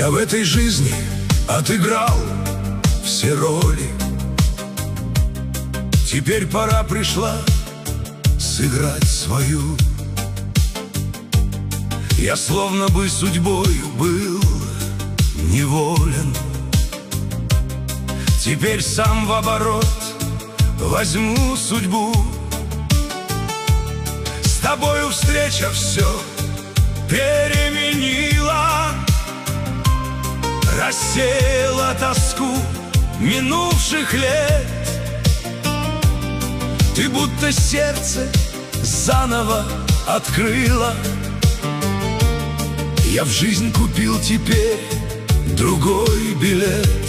Я в этой жизни отыграл все роли. Теперь пора пришла сыграть свою. Я словно бы судьбою был неволен. Теперь сам в оборот возьму судьбу. С тобою встреча все переменила, рассеяла тоску минувших лет. Ты будто сердце заново открыла. Я в жизнь купил теперь другой билет.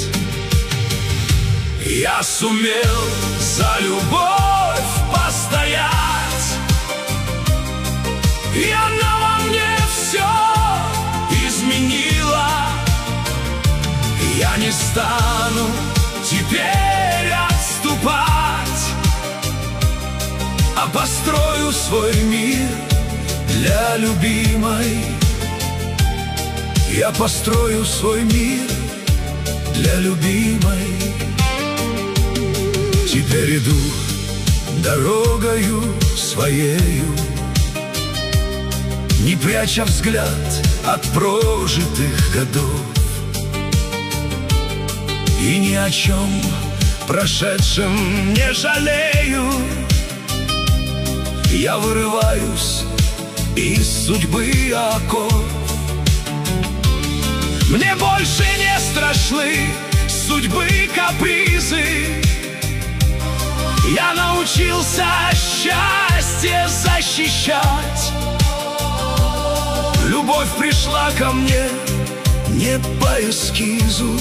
Я сумел за любовь постоять, и она во мне все изменила. Я не стану теперь отступать, а построю свой мир для любимой. Я построю свой мир для любимой. Теперь иду дорогою своею, не пряча взгляд от прожитых годов, и ни о чем прошедшем не жалею. Я вырываюсь из судьбы оков. Мне больше не страшны судьбы капризы. Я научился счастье защищать. Любовь пришла ко мне не по эскизу.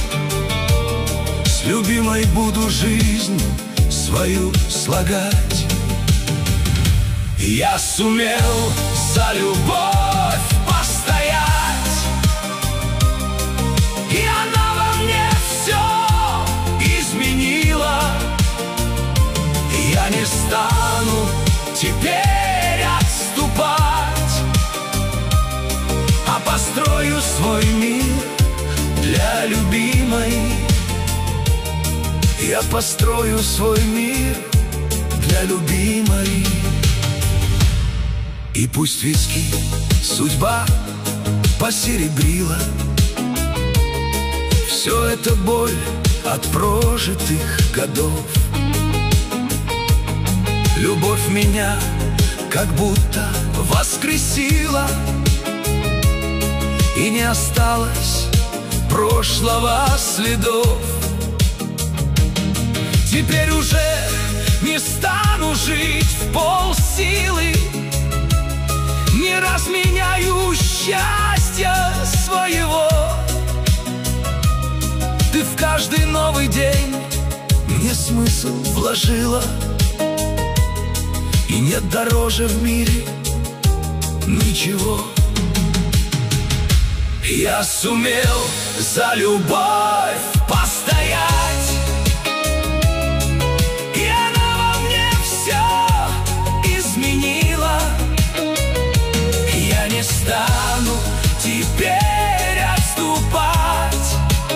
С любимой буду жизнь свою слагать. Я сумел за любовь постоять, и она во мне все изменила. Я не стану теперь отступать, а построю свой мир для любимой. Я построю свой мир для любимой. И пусть виски судьба посеребрила, все это боль от прожитых годов. Любовь меня как будто воскресила, и не осталось прошлого следов. Теперь уже не стану жить в полсилы, не разменяю счастья своего. Ты в каждый новый день мне смысл вложила, и нет дороже в мире ничего. Я сумел за любовь постоять, и она во мне все изменила. Я не стану теперь отступать,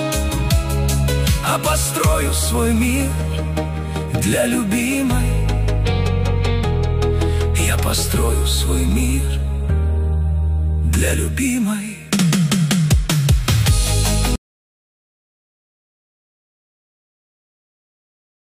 а построю свой мир для любимой. Я построю свой мир для любимой.